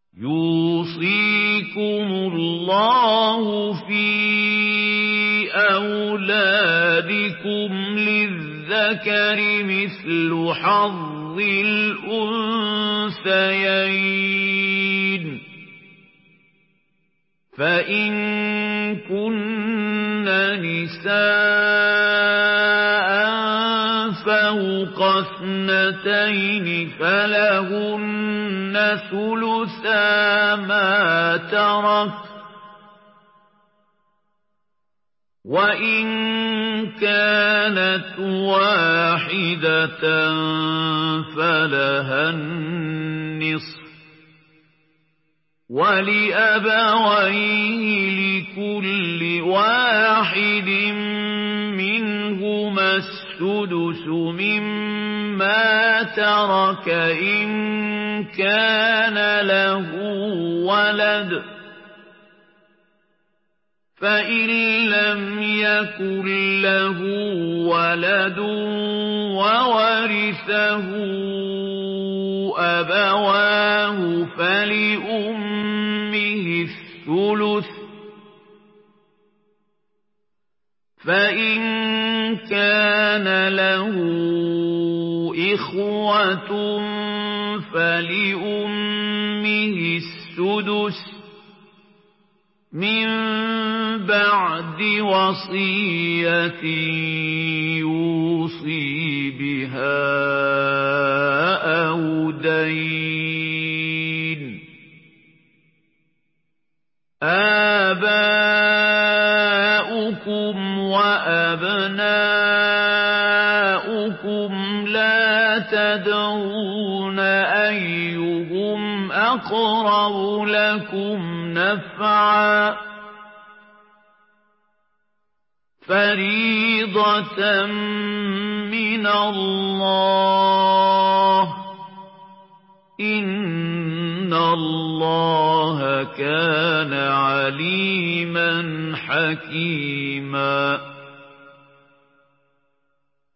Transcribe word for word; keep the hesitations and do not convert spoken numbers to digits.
يُوصِيكُمُ اللَّهُ فِي أَوْلَادِكُمْ لِلذَّكَرِ مِثْلُ حَظِّ الْأُنثَيَيْنِ ۚ فَإِن كُنَّ نِسَاءً فَوْقَ اثْنَتَيْنِ فَلَهُنَّ ثُلُثَا مَا تَرَكَ ۖ وَإِن كَانَتْ وَاحِدَةً فَلَهَا النِّصْفُ ۚ وَلِأَبَوَيْهِ لِكُلِّ وَاحِدٍ مِّنْهُمَا السُّدُسُ مِمَّا تَرَكَ إِن كَانَ لَهُ وَلَدٌ ۚ فَإِن لَّمْ يَكُن لَّهُ وَلَدٌ وَوَرِثَهُ أَبَوَاهُ فَلِأُمِّهِ الثُّلُثُ ۚ فَإِن كَانَ لَهُ إِخْوَةٌ فَلِأُمِّهِ السُّدُسُ مِن بَعْدِ وَصِيَّةٍ يُوصِي بِهَا أَوْ دَيْنٍ ۗ آبَاؤُكُمْ وَأَبْنَاؤُكُمْ لَا تَدْرُونَ أَيُّهُمْ أَقْرَبُ لَكُمْ نَفْعًا ۚ فَرِيضَةً مِّنَ اللَّهِ ۗ إِنَّ اللَّهَ كَانَ عَلِيمًا حَكِيمًا.